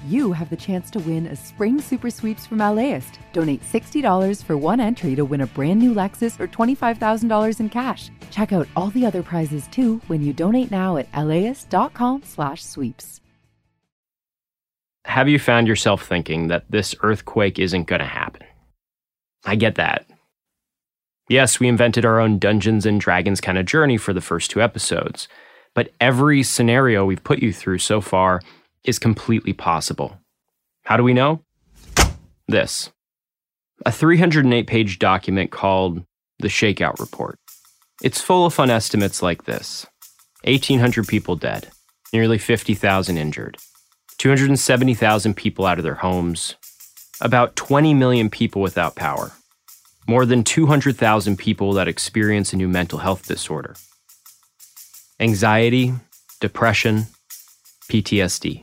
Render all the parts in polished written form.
you have the chance to win a spring super sweeps from LAist. Donate $60 for one entry to win a brand new Lexus or $25,000 in cash. Check out all the other prizes too when you donate now at laist.com/sweeps. Have you found yourself thinking that this earthquake isn't going to happen? I get that. Yes, we invented our own Dungeons and Dragons kind of journey for the first 2 episodes, but every scenario we've put you through so far is completely possible. How do we know? This. A 308-page document called the Shakeout Report. It's full of fun estimates like this. 1,800 people dead, nearly 50,000 injured, 270,000 people out of their homes, about 20 million people without power, more than 200,000 people that experience a new mental health disorder. Anxiety, depression, PTSD.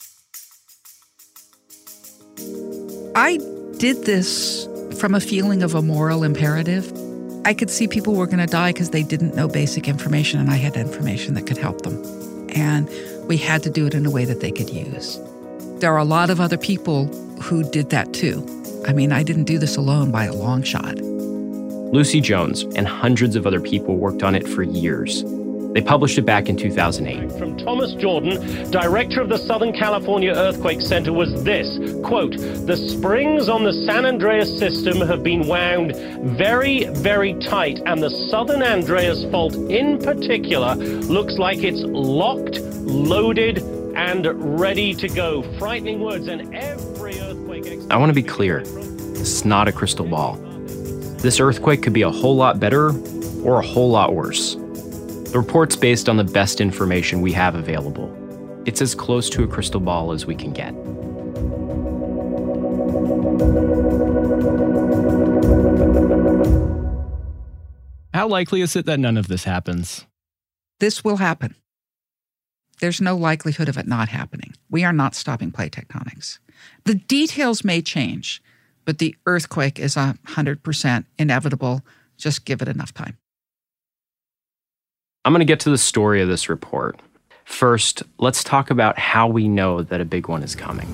I did this from a feeling of a moral imperative. I could see people were going to die because they didn't know basic information, and I had information that could help them. And we had to do it in a way that they could use. There are a lot of other people who did that too. I mean, I didn't do this alone by a long shot. Lucy Jones and hundreds of other people worked on it for years. They published it back in 2008. From Thomas Jordan, director of the Southern California Earthquake Center, was this, quote, "The springs on the San Andreas system have been wound very, very tight, and the Southern Andreas Fault in particular looks like it's locked, loaded, and ready to go." Frightening words, and every earthquake... I want to be clear. This is not a crystal ball. This earthquake could be a whole lot better or a whole lot worse. The report's based on the best information we have available. It's as close to a crystal ball as we can get. How likely is it that none of this happens? This will happen. There's no likelihood of it not happening. We are not stopping plate tectonics. The details may change, but the earthquake is 100% inevitable. Just give it enough time. I'm going to get to the story of this report. First, let's talk about how we know that a big one is coming.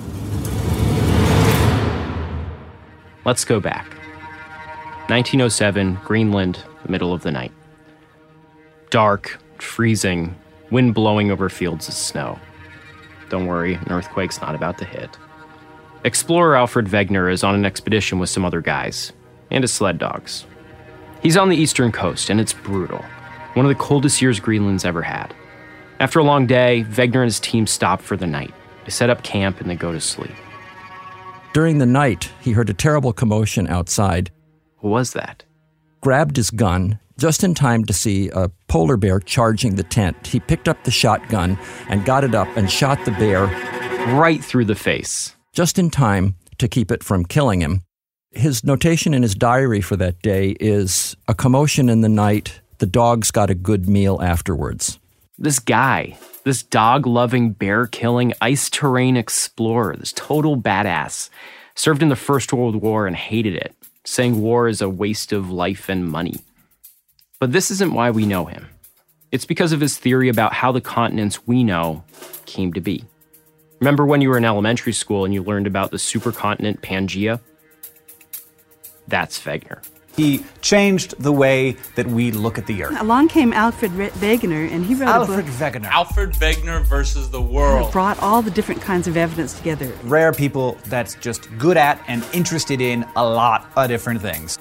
Let's go back. 1907, Greenland, the middle of the night. Dark, freezing, wind blowing over fields of snow. Don't worry, an earthquake's not about to hit. Explorer Alfred Wegener is on an expedition with some other guys, and his sled dogs. He's on the eastern coast, and it's brutal. One of the coldest years Greenland's ever had. After a long day, Wegener and his team stop for the night. They set up camp and they go to sleep. During the night, he heard a terrible commotion outside. What was that? Grabbed his gun just in time to see a polar bear charging the tent. He picked up the shotgun and got it up and shot the bear right through the face. Just in time to keep it from killing him. His notation in his diary for that day is a commotion in the night. The dogs got a good meal afterwards. This guy, this dog-loving, bear-killing, ice-terrain explorer, this total badass, served in the First World War and hated it, saying war is a waste of life and money. But this isn't why we know him. It's because of his theory about how the continents we know came to be. Remember when you were in elementary school and you learned about the supercontinent Pangaea? That's Wegener. He changed the way that we look at the Earth. Along came Alfred Wegener, and he wrote a book. Alfred Wegener versus the World. He brought all the different kinds of evidence together. Rare people that's just good at and interested in a lot of different things.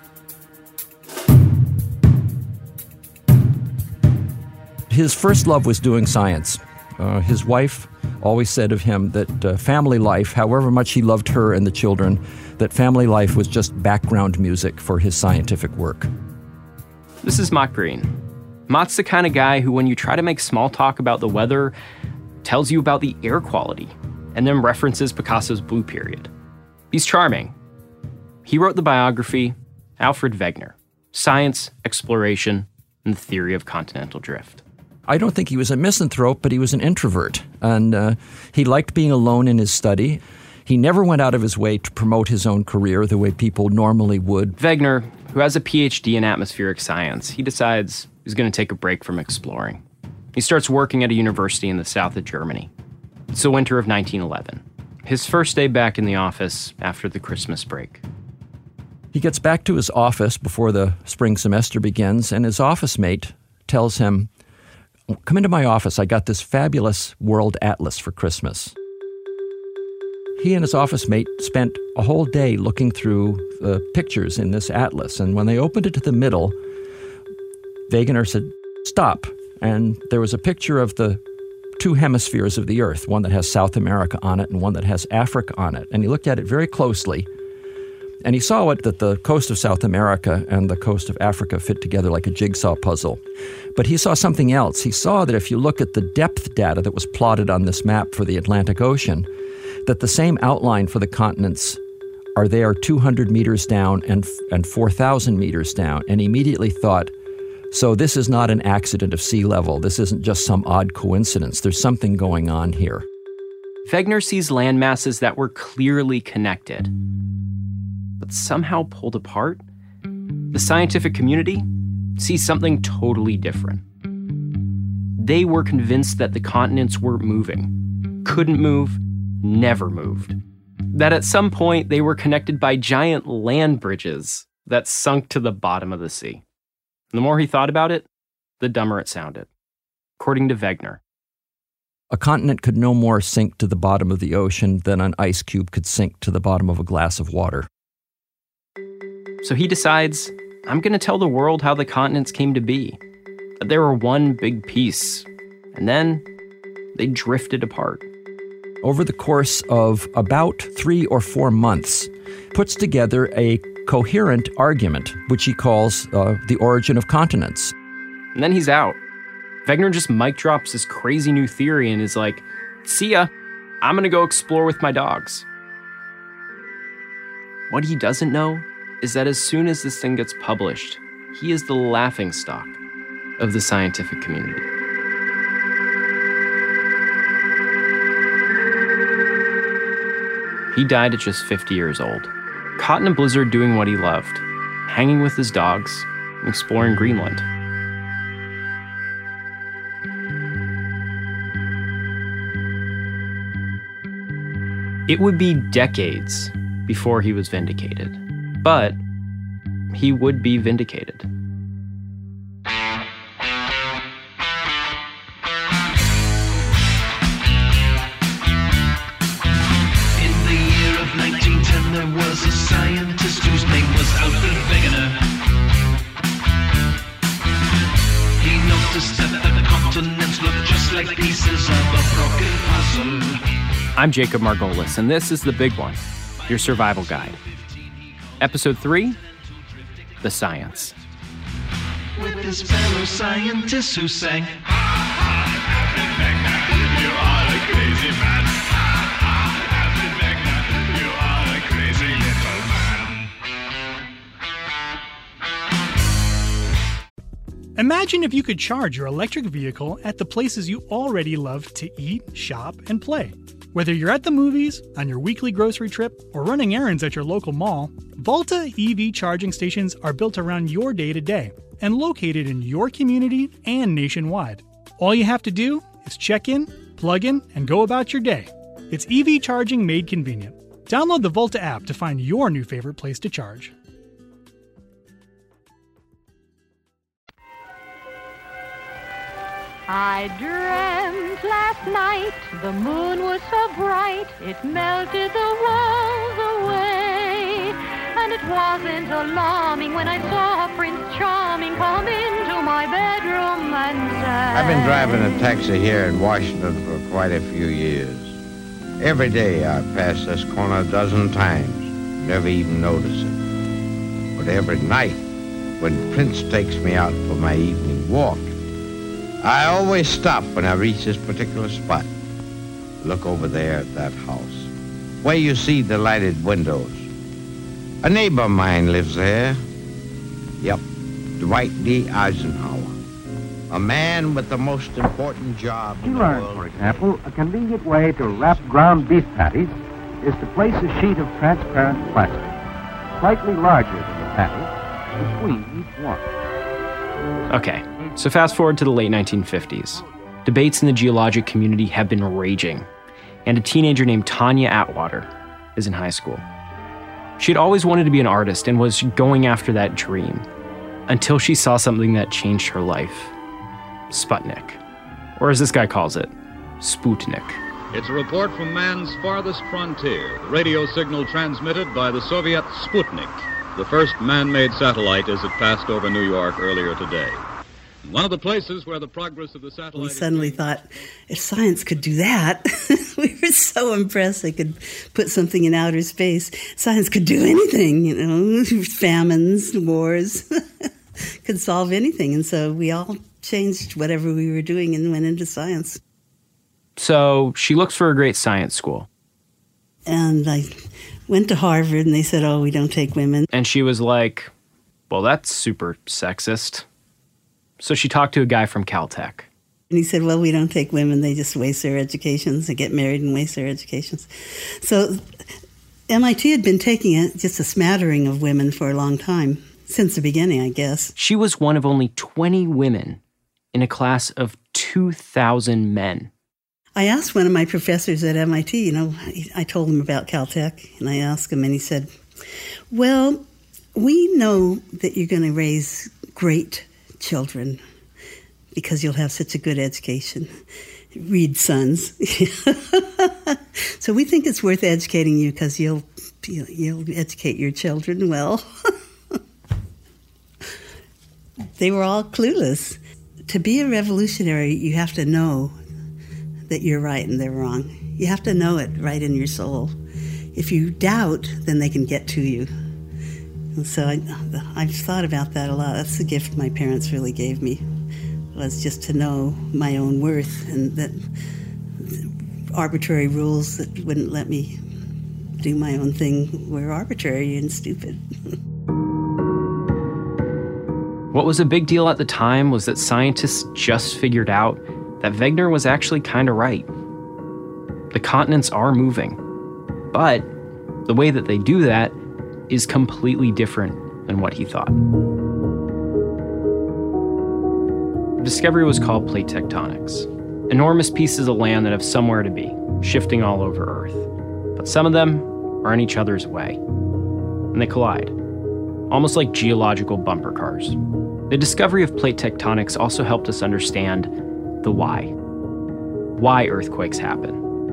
His first love was doing science. His wife always said of him that family life, however much he loved her and the children, that family life was just background music for his scientific work. This is Mott Green. Mott's the kind of guy who, when you try to make small talk about the weather, tells you about the air quality, and then references Picasso's Blue Period. He's charming. He wrote the biography, Alfred Wegener, Science, Exploration, and the Theory of Continental Drift. I don't think he was a misanthrope, but he was an introvert, and he liked being alone in his study. He never went out of his way to promote his own career the way people normally would. Wegener, who has a PhD in atmospheric science, he decides he's going to take a break from exploring. He starts working at a university in the south of Germany. It's the winter of 1911. His first day back in the office after the Christmas break. He gets back to his office before the spring semester begins, and his office mate tells him, "Come into my office. I got this fabulous world atlas for Christmas." He and his office mate spent a whole day looking through the pictures in this atlas, and when they opened it to the middle, Wegener said, "Stop." And there was a picture of the two hemispheres of the Earth, one that has South America on it and one that has Africa on it. And he looked at it very closely, and he saw that the coast of South America and the coast of Africa fit together like a jigsaw puzzle. But he saw something else. He saw that if you look at the depth data that was plotted on this map for the Atlantic Ocean, that the same outline for the continents are there 200 meters down and 4,000 meters down. And he immediately thought, so this is not an accident of sea level. This isn't just some odd coincidence. There's something going on here. Wegener sees land masses that were clearly connected, but somehow pulled apart. The scientific community sees something totally different. They were convinced that the continents weren't moving, couldn't move, never moved. That at some point they were connected by giant land bridges that sunk to the bottom of the sea. The more he thought about it, the dumber it sounded, according to Wegener. A continent could no more sink to the bottom of the ocean than an ice cube could sink to the bottom of a glass of water. So he decides, I'm going to tell the world how the continents came to be. That they were one big piece, and then they drifted apart. Over the course of about 3 or 4 months, puts together a coherent argument, which he calls the origin of continents. And then he's out. Wegener just mic drops this crazy new theory and is like, see ya, I'm gonna go explore with my dogs. What he doesn't know is that as soon as this thing gets published, he is the laughingstock of the scientific community. He died at just 50 years old. Caught in a blizzard doing what he loved, hanging with his dogs, and exploring Greenland. It would be decades before he was vindicated, but he would be vindicated. There was a scientist whose name was Alfred Wegener. He noticed that the continents looked just like pieces of a broken puzzle. I'm Jacob Margolis, and this is The Big One, your survival guide. Episode 3, The Science. With his fellow scientists who sang, Alfred Wegener, you are a crazy man. Imagine if you could charge your electric vehicle at the places you already love to eat, shop, and play. Whether you're at the movies, on your weekly grocery trip, or running errands at your local mall, Volta EV charging stations are built around your day-to-day and located in your community and nationwide. All you have to do is check in, plug in, and go about your day. It's EV charging made convenient. Download the Volta app to find your new favorite place to charge. I dreamt last night the moon was so bright it melted the walls away. And it wasn't alarming when I saw Prince Charming come into my bedroom and say, I've been driving a taxi here in Washington for quite a few years. Every day I pass this corner a dozen times, never even notice it. But every night when Prince takes me out for my evening walk, I always stop when I reach this particular spot. Look over there at that house, where you see the lighted windows. A neighbor of mine lives there. Yep, Dwight D. Eisenhower. A man with the most important job in the world. For example, a convenient way to wrap ground beef patties is to place a sheet of transparent plastic, slightly larger than the patty, between each one. Okay, so fast forward to the late 1950s. Debates in the geologic community have been raging. and a teenager named Tanya Atwater is in high school. She'd always wanted to be an artist and was going after that dream until she saw something that changed her life. Sputnik. Or as this guy calls it, Sputnik. It's a report from man's farthest frontier, the radio signal transmitted by the Soviet Sputnik, the first man-made satellite as it passed over New York earlier today. One of the places where the progress of the satellite... We suddenly thought, if science could do that, we were so impressed they could put something in outer space. Science could do anything, famines, wars, could solve anything. And so we all changed whatever we were doing and went into science. So she looks for a great science school. And I went to Harvard, and they said, oh, we don't take women. And she was like, well, that's super sexist. So she talked to a guy from Caltech. And he said, well, we don't take women. They just waste their educations. They get married and waste their educations. So MIT had been taking just a smattering of women for a long time, since the beginning, I guess. She was one of only 20 women in a class of 2,000 men. I asked one of my professors at MIT, I told him about Caltech, and I asked him, and he said, well, we know that you're going to raise great children because you'll have such a good education. Read sons. So we think it's worth educating you because you'll educate your children well. They were all clueless. To be a revolutionary, you have to know that you're right and they're wrong. You have to know it right in your soul. If you doubt, then they can get to you. And so I've thought about that a lot. That's the gift my parents really gave me, was just to know my own worth, and that arbitrary rules that wouldn't let me do my own thing were arbitrary and stupid. What was a big deal at the time was that scientists just figured out that Wegener was actually kind of right. The continents are moving, but the way that they do that is completely different than what he thought. The discovery was called plate tectonics. Enormous pieces of land that have somewhere to be, shifting all over Earth. But some of them are in each other's way, and they collide, almost like geological bumper cars. The discovery of plate tectonics also helped us understand the why earthquakes happen.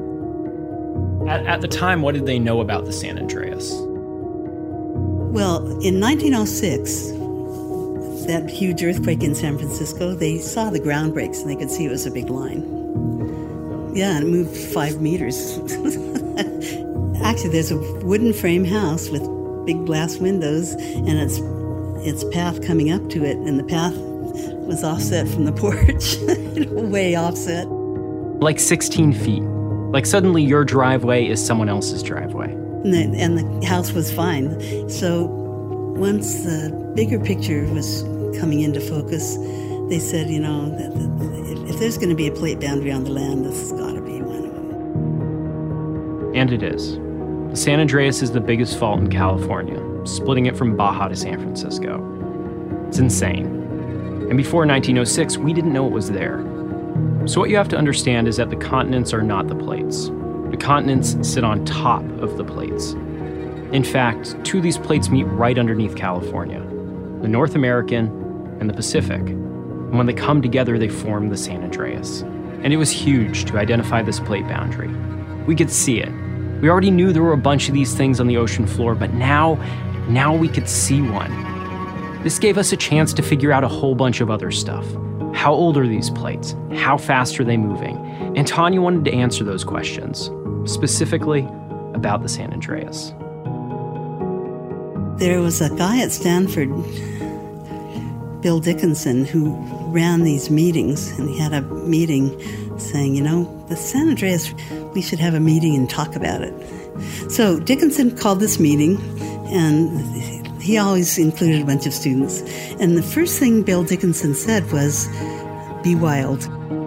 At the time, what did they know about the San Andreas? Well, in 1906, that huge earthquake in San Francisco, they saw the ground breaks and they could see it was a big line. Yeah, and it moved 5 meters. Actually, there's a wooden frame house with big glass windows, and its path coming up to it, and the path was offset from the porch, way offset. Like 16 feet. Like suddenly your driveway is someone else's driveway. And the house was fine. So once the bigger picture was coming into focus, they said, if there's going to be a plate boundary on the land, this has got to be one of them. And it is. The San Andreas is the biggest fault in California, splitting it from Baja to San Francisco. It's insane. And before 1906, we didn't know it was there. So what you have to understand is that the continents are not the plates. The continents sit on top of the plates. In fact, 2 of these plates meet right underneath California, the North American and the Pacific. And when they come together, they form the San Andreas. And it was huge to identify this plate boundary. We could see it. We already knew there were a bunch of these things on the ocean floor, but now we could see one. This gave us a chance to figure out a whole bunch of other stuff. How old are these plates? How fast are they moving? And Tanya wanted to answer those questions, specifically about the San Andreas. There was a guy at Stanford, Bill Dickinson, who ran these meetings, and he had a meeting saying, the San Andreas, we should have a meeting and talk about it. So Dickinson called this meeting, and he always included a bunch of students. And the first thing Bill Dickinson said was, be wild.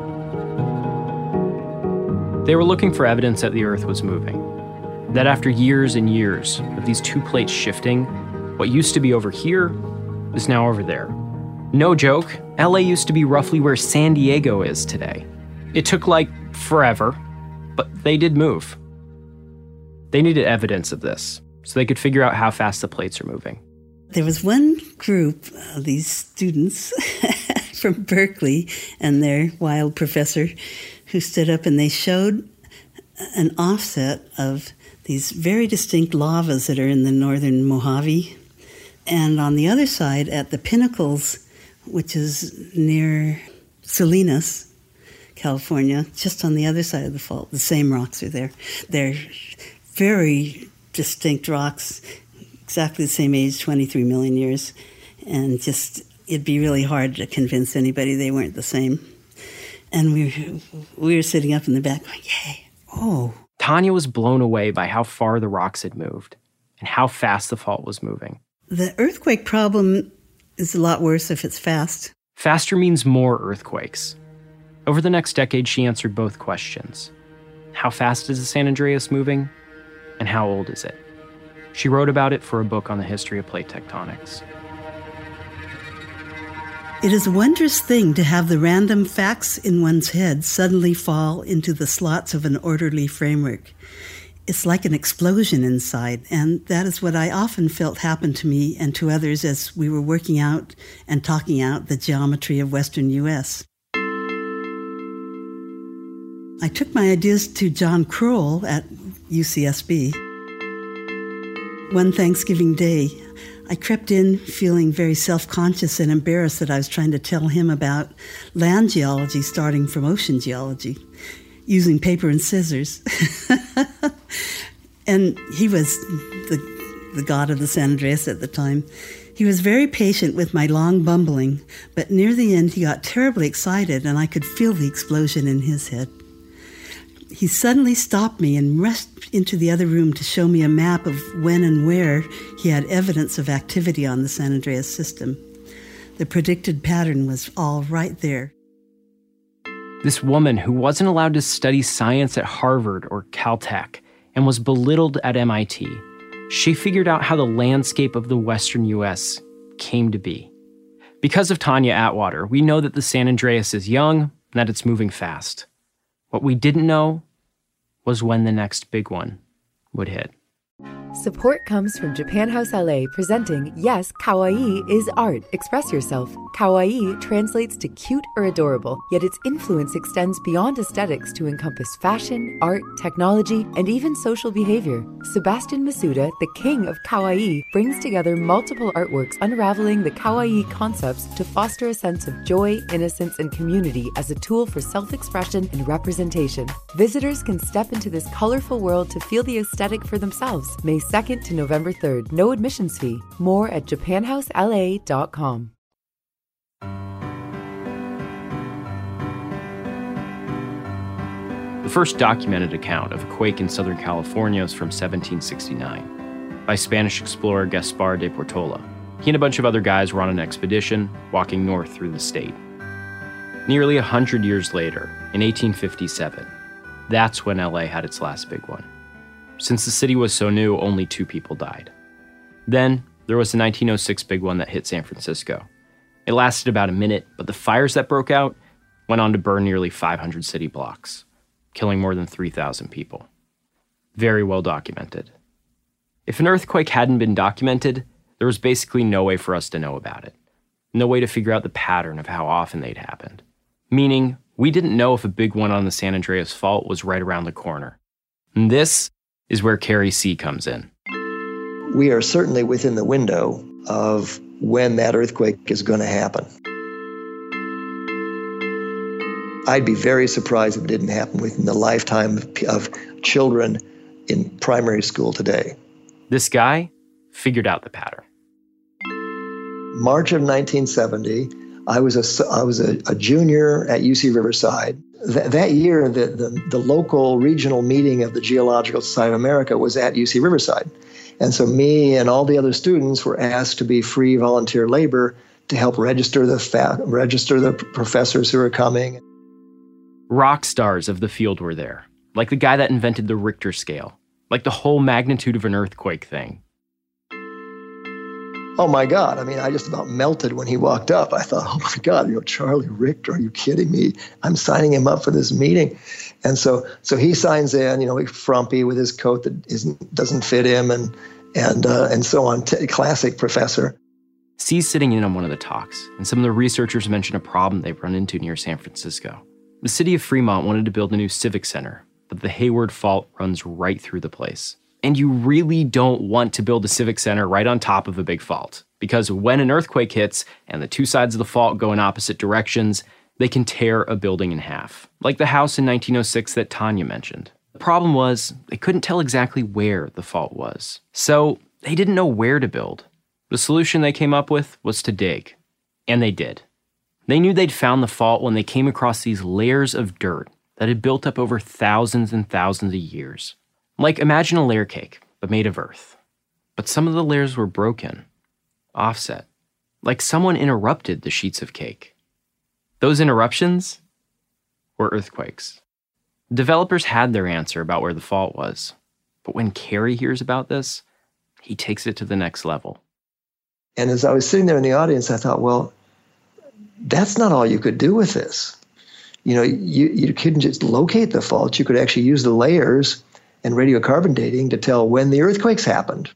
They were looking for evidence that the Earth was moving. That after years and years of these 2 plates shifting, what used to be over here is now over there. No joke, LA used to be roughly where San Diego is today. It took forever, But they did move. They needed evidence of this, so they could figure out how fast the plates are moving. There was one group of these students from Berkeley and their wild professor who stood up and they showed an offset of these very distinct lavas that are in the northern Mojave. And on the other side, at the Pinnacles, which is near Salinas, California, just on the other side of the fault, the same rocks are there. They're very distinct rocks, exactly the same age, 23 million years. And just, it'd be really hard to convince anybody they weren't the same. And we were sitting up in the back going, yay, oh. Tanya was blown away by how far the rocks had moved and how fast the fault was moving. The earthquake problem is a lot worse if it's fast. Faster means more earthquakes. Over the next decade, she answered both questions. How fast is the San Andreas moving? And how old is it? She wrote about it for a book on the history of plate tectonics. It is a wondrous thing to have the random facts in one's head suddenly fall into the slots of an orderly framework. It's like an explosion inside, and that is what I often felt happen to me and to others as we were working out and talking out the geometry of Western U.S. I took my ideas to John Kroll at UCSB. One Thanksgiving Day, I crept in feeling very self-conscious and embarrassed that I was trying to tell him about land geology starting from ocean geology, using paper and scissors. And he was the god of the San Andreas at the time. He was very patient with my long bumbling, but near the end he got terribly excited and I could feel the explosion in his head. He suddenly stopped me and rushed into the other room to show me a map of when and where he had evidence of activity on the San Andreas system. The predicted pattern was all right there. This woman who wasn't allowed to study science at Harvard or Caltech and was belittled at MIT, she figured out how the landscape of the Western U.S. came to be. Because of Tanya Atwater, we know that the San Andreas is young and that it's moving fast. What we didn't know was when the next big one would hit. Support comes from Japan House LA presenting Yes, Kawaii is Art. Express yourself. Kawaii translates to cute or adorable, yet its influence extends beyond aesthetics to encompass fashion, art, technology, and even social behavior. Sebastian Masuda, the king of Kawaii, brings together multiple artworks unraveling the Kawaii concepts to foster a sense of joy, innocence, and community as a tool for self-expression and representation. Visitors can step into this colorful world to feel the aesthetic for themselves. May 2nd to November 3rd. No admissions fee. More at japanhousela.com. The first documented account of a quake in Southern California is from 1769 by Spanish explorer Gaspar de Portola. He and a bunch of other guys were on an expedition walking north through the state. Nearly 100 years later, in 1857, that's when LA had its last big one. Since the city was so new, only 2 people died. Then, there was the 1906 big one that hit San Francisco. It lasted about a minute, but the fires that broke out went on to burn nearly 500 city blocks, killing more than 3,000 people. Very well documented. If an earthquake hadn't been documented, there was basically no way for us to know about it. No way to figure out the pattern of how often they'd happened. Meaning, we didn't know if a big one on the San Andreas Fault was right around the corner. And this is where Carrie C. comes in. We are certainly within the window of when that earthquake is going to happen. I'd be very surprised if it didn't happen within the lifetime of children in primary school today. This guy figured out the pattern. March of 1970, I was a junior at UC Riverside. That year, the local regional meeting of the Geological Society of America was at UC Riverside. And so me and all the other students were asked to be free volunteer labor to help register the professors who were coming. Rock stars of the field were there, like the guy that invented the Richter scale, like the whole magnitude of an earthquake thing. Oh my God. I mean, I just about melted when he walked up. I thought, oh my God, Charlie Richter, are you kidding me? I'm signing him up for this meeting. And so he signs in, frumpy with his coat that doesn't fit him and so on. Classic professor. C's sitting in on one of the talks, and some of the researchers mention a problem they've run into near San Francisco. The city of Fremont wanted to build a new civic center, but the Hayward Fault runs right through the place. And you really don't want to build a civic center right on top of a big fault, because when an earthquake hits and the two sides of the fault go in opposite directions, they can tear a building in half, like the house in 1906 that Tanya mentioned. The problem was they couldn't tell exactly where the fault was, so they didn't know where to build. The solution they came up with was to dig, and they did. They knew they'd found the fault when they came across these layers of dirt that had built up over thousands and thousands of years. Like, imagine a layer cake, but made of earth. But some of the layers were broken, offset, like someone interrupted the sheets of cake. Those interruptions were earthquakes. Developers had their answer about where the fault was, but when Cary hears about this, he takes it to the next level. And as I was sitting there in the audience, I thought, well, that's not all you could do with this. You couldn't just locate the fault. You could actually use the layers and radiocarbon dating to tell when the earthquakes happened.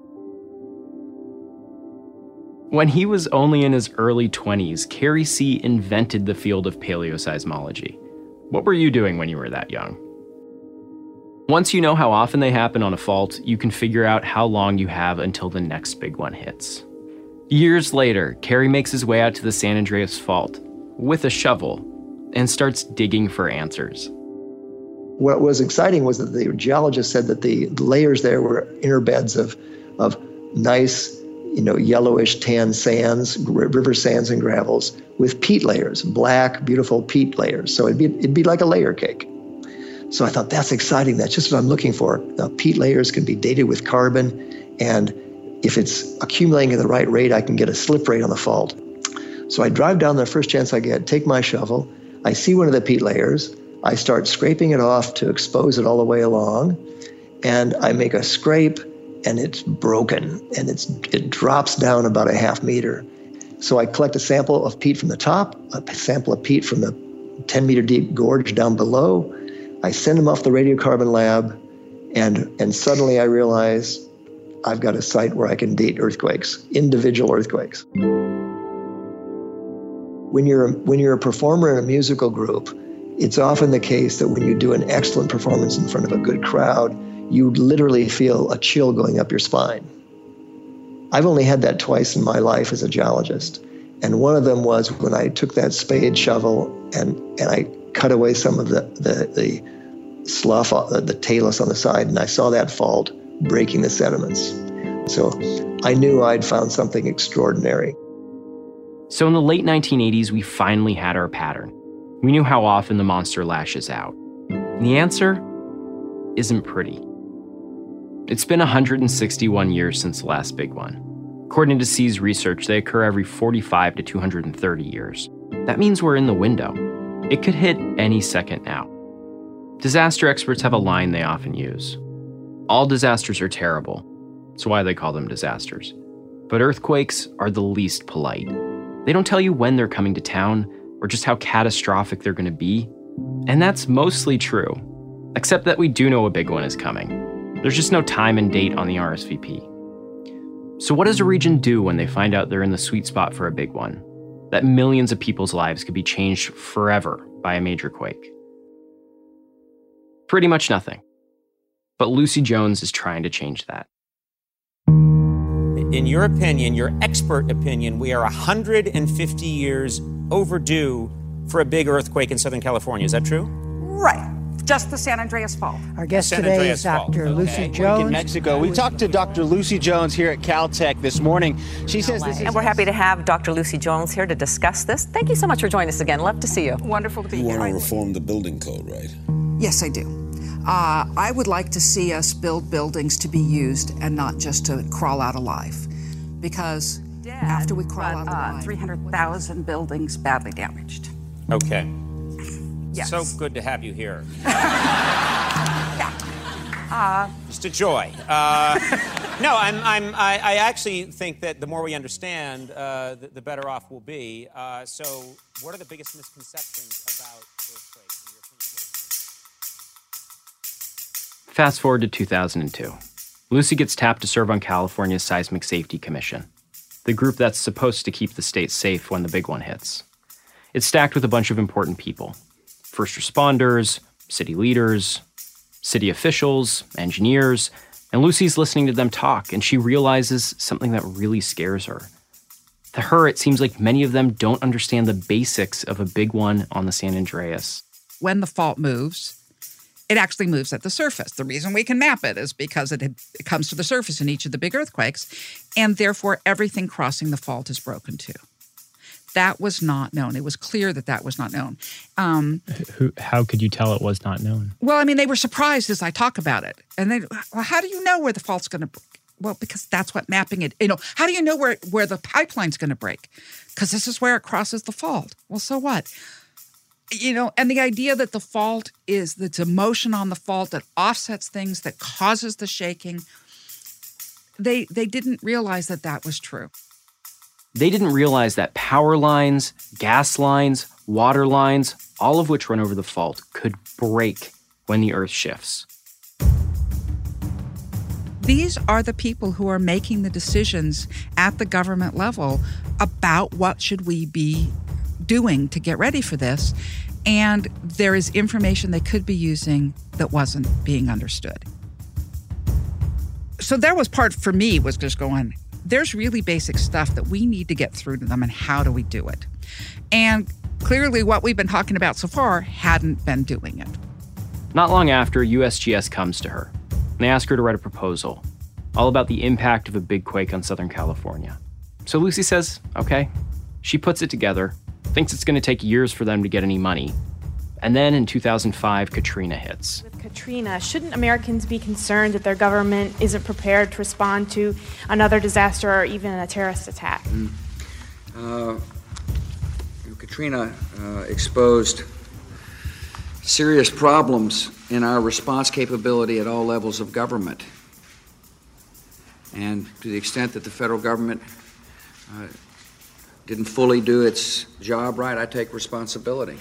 When he was only in his early 20s, Cary C. invented the field of paleoseismology. What were you doing when you were that young? Once you know how often they happen on a fault, you can figure out how long you have until the next big one hits. Years later, Cary makes his way out to the San Andreas Fault with a shovel and starts digging for answers. What was exciting was that the geologist said that the layers there were inner beds of nice, yellowish tan sands, river sands and gravels with peat layers, black, beautiful peat layers. So it'd be like a layer cake. So I thought, that's exciting. That's just what I'm looking for. Now, peat layers can be dated with carbon, and if it's accumulating at the right rate, I can get a slip rate on the fault. So I drive down the first chance I get, take my shovel, I see one of the peat layers, I start scraping it off to expose it all the way along, and I make a scrape, and it's broken, and it drops down about a half meter. So I collect a sample of peat from the top, a sample of peat from the 10-meter deep gorge down below. I send them off the radiocarbon lab, and suddenly I realize I've got a site where I can date earthquakes, individual earthquakes. When you're a performer in a musical group, it's often the case that when you do an excellent performance in front of a good crowd, you literally feel a chill going up your spine. I've only had that twice in my life as a geologist. And one of them was when I took that spade shovel and I cut away some of the slough, the talus on the side, and I saw that fault breaking the sediments. So I knew I'd found something extraordinary. So in the late 1980s, we finally had our pattern. We knew how often the monster lashes out. And the answer isn't pretty. It's been 161 years since the last big one. According to C's research, they occur every 45 to 230 years. That means we're in the window. It could hit any second now. Disaster experts have a line they often use. All disasters are terrible. That's why they call them disasters. But earthquakes are the least polite. They don't tell you when they're coming to town or just how catastrophic they're going to be. And that's mostly true, except that we do know a big one is coming. There's just no time and date on the RSVP. So what does a region do when they find out they're in the sweet spot for a big one? That millions of people's lives could be changed forever by a major quake? Pretty much nothing. But Lucy Jones is trying to change that. In your opinion, your expert opinion, we are 150 years overdue for a big earthquake in Southern California. Is that true? Right. Just the San Andreas Fault. Our guest today is Dr. Lucy Jones. In Mexico. We talked to Dr. Lucy Jones here at Caltech this morning. She says this is... And we're happy to have Dr. Lucy Jones here to discuss this. Thank you so much for joining us again. Love to see you. Wonderful to be here. You want to reform the building code, right? Yes, I do. I would like to see us build buildings to be used and not just to crawl out alive. Because after we crawl out alive... 300,000 buildings badly damaged. Okay. Yes. So good to have you here. Yeah. Just a joy. No, I actually think that the more we understand, the better off we'll be. So what are the biggest misconceptions about earthquakes, in your opinion? Fast forward to 2002. Lucy gets tapped to serve on California's Seismic Safety Commission, the group that's supposed to keep the state safe when the big one hits. It's stacked with a bunch of important people. First responders, city leaders, city officials, engineers, and Lucy's listening to them talk, and she realizes something that really scares her. To her, it seems like many of them don't understand the basics of a big one on the San Andreas. When the fault moves, it actually moves at the surface. The reason we can map it is because it comes to the surface in each of the big earthquakes, and therefore everything crossing the fault is broken too. That was not known. It was clear that was not known. How could you tell it was not known? Well, I mean, they were surprised as I talk about it. And they, well, how do you know where the fault's going to break? Well, because that's what mapping it, how do you know where the pipeline's going to break? Because this is where it crosses the fault. Well, so what? And the idea that the fault is the motion on the fault that offsets things, that causes the shaking, they didn't realize that was true. They didn't realize that power lines, gas lines, water lines, all of which run over the fault, could break when the earth shifts. These are the people who are making the decisions at the government level about what should we be doing to get ready for this. And there is information they could be using that wasn't being understood. So that was part for me, was just going, there's really basic stuff that we need to get through to them, and how do we do it? And clearly what we've been talking about so far hadn't been doing it. Not long after, USGS comes to her, and they ask her to write a proposal, all about the impact of a big quake on Southern California. So Lucy says, okay. She puts it together, thinks it's going to take years for them to get any money. And then in 2005, Katrina hits. With Katrina, shouldn't Americans be concerned that their government isn't prepared to respond to another disaster or even a terrorist attack? Katrina exposed serious problems in our response capability at all levels of government. And to the extent that the federal government didn't fully do its job right, I take responsibility.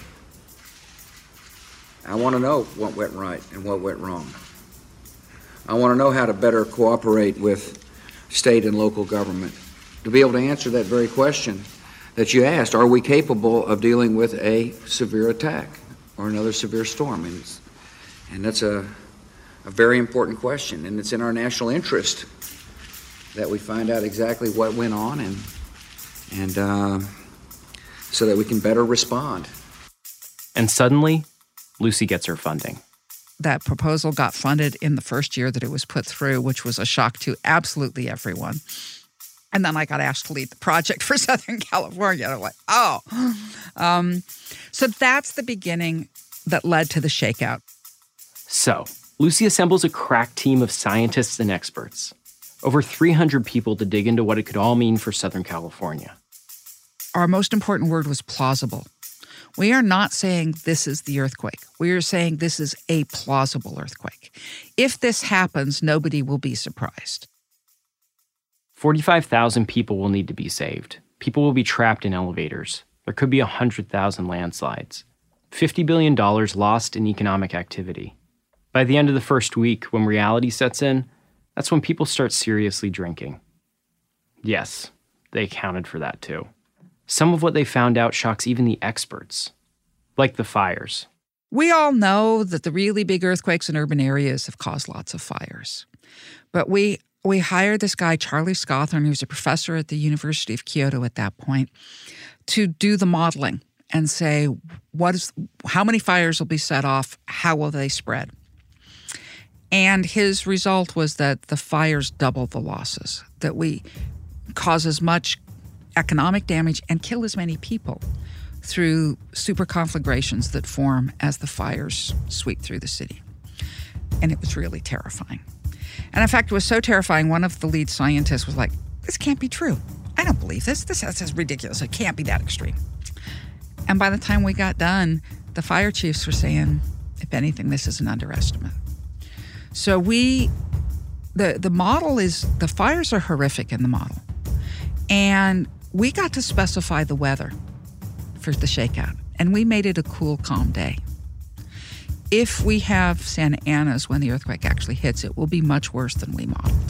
I want to know what went right and what went wrong. I want to know how to better cooperate with state and local government to be able to answer that very question that you asked. Are we capable of dealing with a severe attack or another severe storm? And that's a very important question, and it's in our national interest that we find out exactly what went on and so that we can better respond. And suddenly, Lucy gets her funding. That proposal got funded in the first year that it was put through, which was a shock to absolutely everyone. And then I got asked to lead the project for Southern California. And I'm like, oh. So that's the beginning that led to the shakeout. So Lucy assembles a crack team of scientists and experts, over 300 people to dig into what it could all mean for Southern California. Our most important word was plausible. We are not saying this is the earthquake. We are saying this is a plausible earthquake. If this happens, nobody will be surprised. 45,000 people will need to be saved. People will be trapped in elevators. There could be 100,000 landslides. $50 billion lost in economic activity. By the end of the first week, when reality sets in, that's when people start seriously drinking. Yes, they accounted for that too. Some of what they found out shocks even the experts, like the fires. We all know that the really big earthquakes in urban areas have caused lots of fires. But we hired this guy, Charlie Scawthorne, who was a professor at the University of Kyoto at that point, to do the modeling and say, how many fires will be set off? How will they spread? And his result was that the fires double the losses, that we cause as much economic damage and kill as many people through super conflagrations that form as the fires sweep through the city. And it was really terrifying. And in fact, it was so terrifying, one of the lead scientists was like, this can't be true. I don't believe this. This is ridiculous. It can't be that extreme. And by the time we got done, the fire chiefs were saying, if anything, this is an underestimate. So the model is, the fires are horrific in the model. And we got to specify the weather for the shakeout. And we made it a cool, calm day. If we have Santa Ana's when the earthquake actually hits, it will be much worse than we modeled.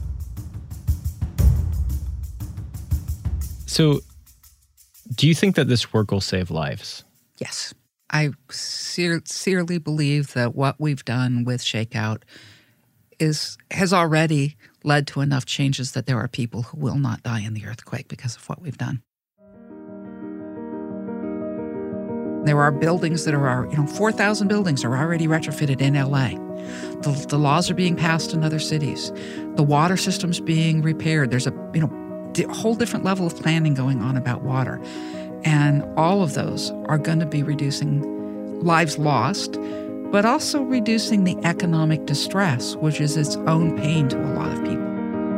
So, do you think that this work will save lives? Yes. I sincerely believe that what we've done with Shakeout has already led to enough changes that there are people who will not die in the earthquake because of what we've done. There are buildings that are, 4,000 buildings are already retrofitted in LA. The laws are being passed in other cities. The water system's being repaired. There's a whole different level of planning going on about water. And all of those are going to be reducing lives lost, but also reducing the economic distress, which is its own pain to a lot of people.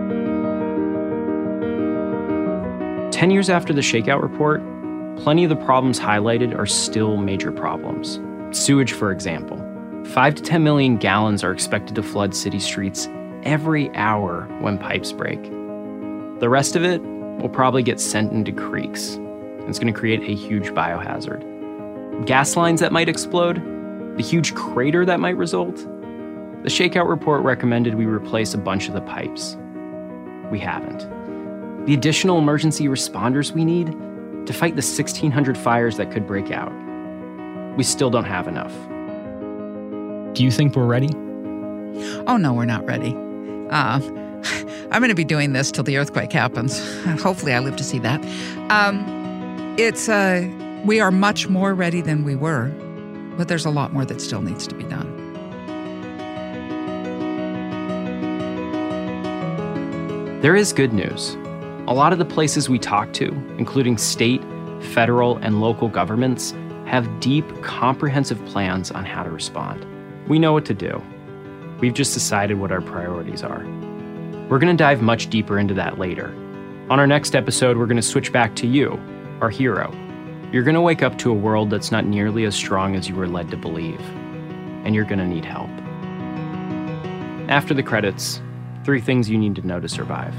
10 years after the Shakeout report, plenty of the problems highlighted are still major problems. Sewage, for example. 5 to 10 million gallons are expected to flood city streets every hour when pipes break. The rest of it will probably get sent into creeks. And it's going to create a huge biohazard. Gas lines that might explode, the huge crater that might result. The Shakeout report recommended we replace a bunch of the pipes. We haven't. The additional emergency responders we need to fight the 1,600 fires that could break out. We still don't have enough. Do you think we're ready? Oh, no, we're not ready. I'm going to be doing this till the earthquake happens. Hopefully I live to see that. We are much more ready than we were, but there's a lot more that still needs to be done. There is good news. A lot of the places we talk to, including state, federal, and local governments, have deep, comprehensive plans on how to respond. We know what to do. We've just decided what our priorities are. We're going to dive much deeper into that later. On our next episode, we're going to switch back to you, our hero. You're going to wake up to a world that's not nearly as strong as you were led to believe, and you're going to need help. After the credits, 3 things you need to know to survive.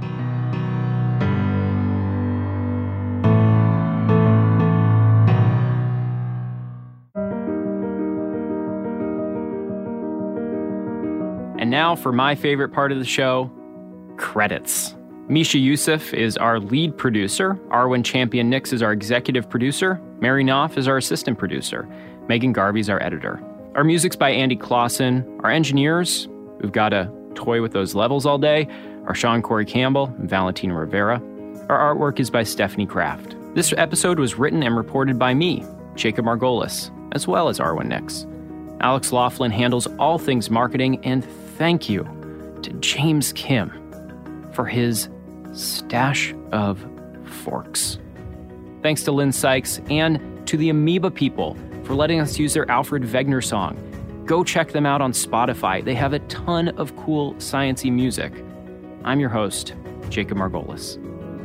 And now for my favorite part of the show, credits. Misha Yusuf is our lead producer. Arwen Champion-Nix is our executive producer. Mary Knopf is our assistant producer. Megan Garvey is our editor. Our music's by Andy Clausen. Our engineers, we've got to toy with those levels all day, are Sean Corey Campbell and Valentina Rivera. Our artwork is by Stephanie Kraft. This episode was written and reported by me, Jacob Margolis, as well as Arwen Nix. Alex Laughlin handles all things marketing, and thank you to James Kim for his stash of forks. Thanks to Lynn Sykes and to the Amoeba people for letting us use their Alfred Wegener song. Go check them out on Spotify. They have a ton of cool science-y music. I'm your host, Jacob Margolis.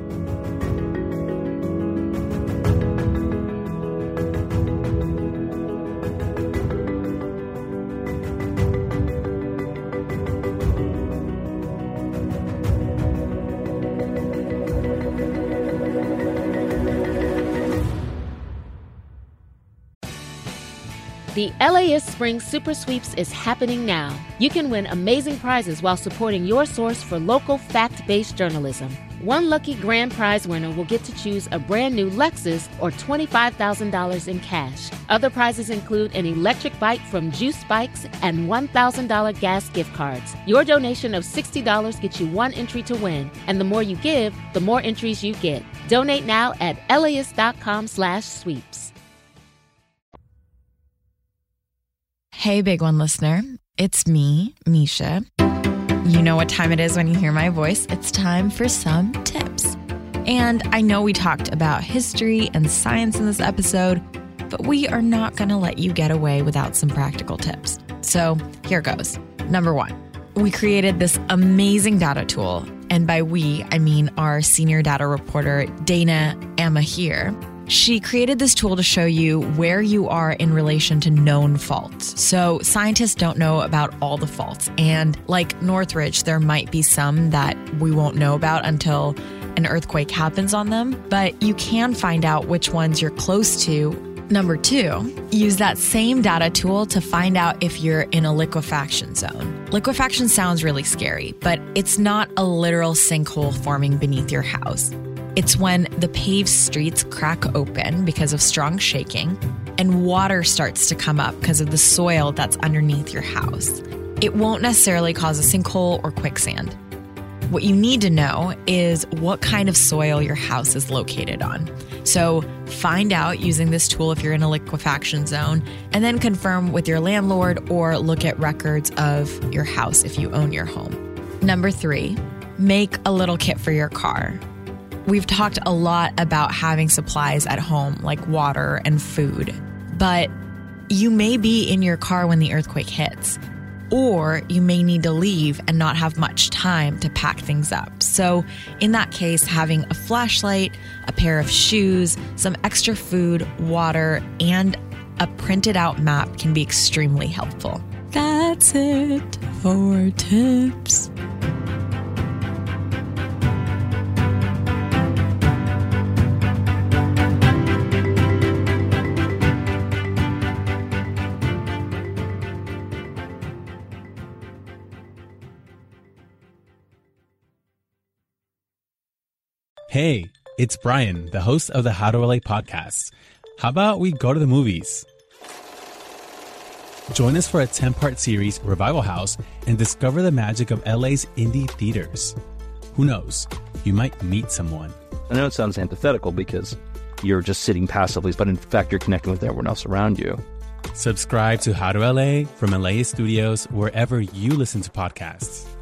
The LAist Spring Super Sweeps is happening now. You can win amazing prizes while supporting your source for local fact-based journalism. One lucky grand prize winner will get to choose a brand new Lexus or $25,000 in cash. Other prizes include an electric bike from Juice Bikes and $1,000 gas gift cards. Your donation of $60 gets you 1 entry to win, and the more you give, the more entries you get. Donate now at LAist.com/sweeps. Hey, Big One listener. It's me, Misha. You know what time it is when you hear my voice. It's time for some tips. And I know we talked about history and science in this episode, but we are not going to let you get away without some practical tips. So here goes. Number 1, we created this amazing data tool. And by we, I mean our senior data reporter, Dana Amahir. She created this tool to show you where you are in relation to known faults. So scientists don't know about all the faults. And like Northridge, there might be some that we won't know about until an earthquake happens on them. But you can find out which ones you're close to. Number 2, use that same data tool to find out if you're in a liquefaction zone. Liquefaction sounds really scary, but it's not a literal sinkhole forming beneath your house. It's when the paved streets crack open because of strong shaking and water starts to come up because of the soil that's underneath your house. It won't necessarily cause a sinkhole or quicksand. What you need to know is what kind of soil your house is located on. So find out using this tool if you're in a liquefaction zone, and then confirm with your landlord or look at records of your house if you own your home. Number 3, make a little kit for your car. We've talked a lot about having supplies at home like water and food, but you may be in your car when the earthquake hits, or you may need to leave and not have much time to pack things up. So in that case, having a flashlight, a pair of shoes, some extra food, water, and a printed out map can be extremely helpful. That's it for tips. Hey, it's Brian, the host of the How to LA podcast. How about we go to the movies? Join us for a 10-part series, Revival House, and discover the magic of LA's indie theaters. Who knows? You might meet someone. I know it sounds antithetical because you're just sitting passively, but in fact, you're connecting with everyone else around you. Subscribe to How to LA from LA Studios wherever you listen to podcasts.